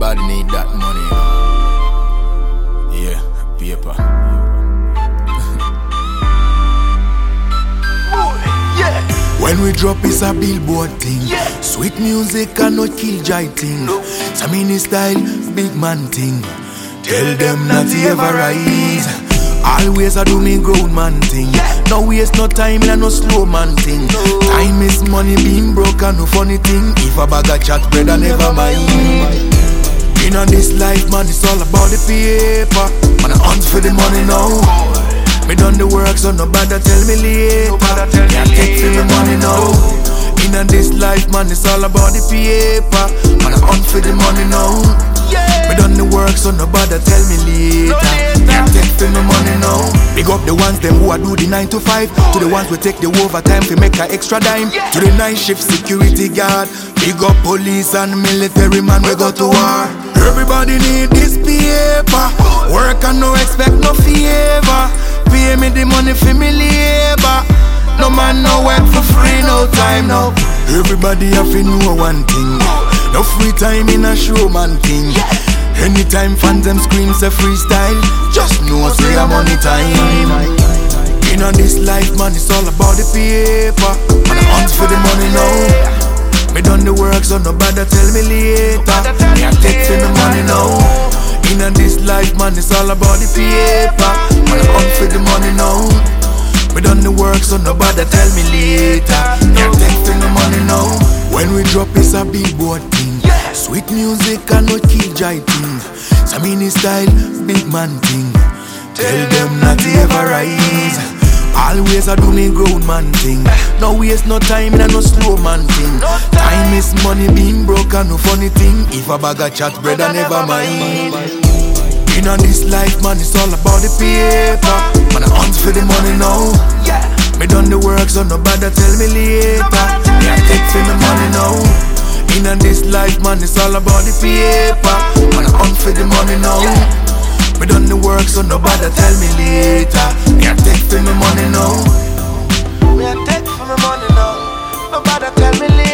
Everybody need that money. Yeah, paper. When we drop it's a billboard thing. Sweet music cannot kill Jai thing. Samini style, big man thing. Tell them not to ever rise. Always I do me grown man thing. No waste no time, no slow man thing. Time is money, being broke and no funny thing. If a bag of chat bread, I never mind. In on this life, man, it's all about the paper. Man, I hunt for the money now. Me done the work, so nobody tell me later. Can't take for the money now. In on this life, man, it's all about the paper. Man, I hunt for the money now. Me done the work, so nobody tell me later. Can't take for the money now. Big up the ones them who a do the 9 to 5. To the ones who take the overtime to make an extra dime. To the night shift security guard. Big up police and military man, we go to war. Everybody need this paper. Work and no expect no favor. Pay me the money for me labor. No man no work for free, no time now. Everybody have to know one thing. No free time in a show man thing. Anytime fans them scream say freestyle, just know say I'm money time. In on this life man, it's all about the paper. Man I hunt for the money now. Me done the work so nobody tell me later. Me I take for the money now. In on this life man, it's all about the paper. Man I hunt for the money now. Me done the work so nobody tell me later. Me I take for the money now. When we drop it's a billboard thing. Sweet music and no kill Jai thing. Samini style, big man thing. Tell them not to ever rise. Always I do me grown man thing. No waste no time and no slow man thing. Time is money, being broke and no funny thing. If a bag of chat bread I never mind. In on this life man, it's all about the paper. Man I hunt for the money now. Me done the work so nobody tell me later. Me I take for the money now. In on this life man, it's all about the paper. Man I hunt for the money now. Me done the work so nobody tell me later. Me I take for the money now. Me I take for the money now. Nobody tell me later.